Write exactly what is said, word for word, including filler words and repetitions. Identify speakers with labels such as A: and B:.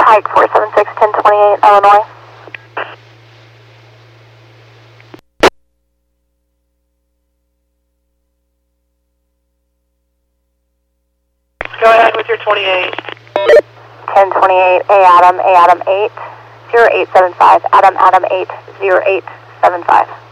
A: Ike four seven six, ten twenty-eight, Illinois.
B: Go ahead with your twenty-eight.
A: ten twenty-eight, A Adam, A Adam eight, zero eight seven five, Adam, Adam eight, zero eight seven five.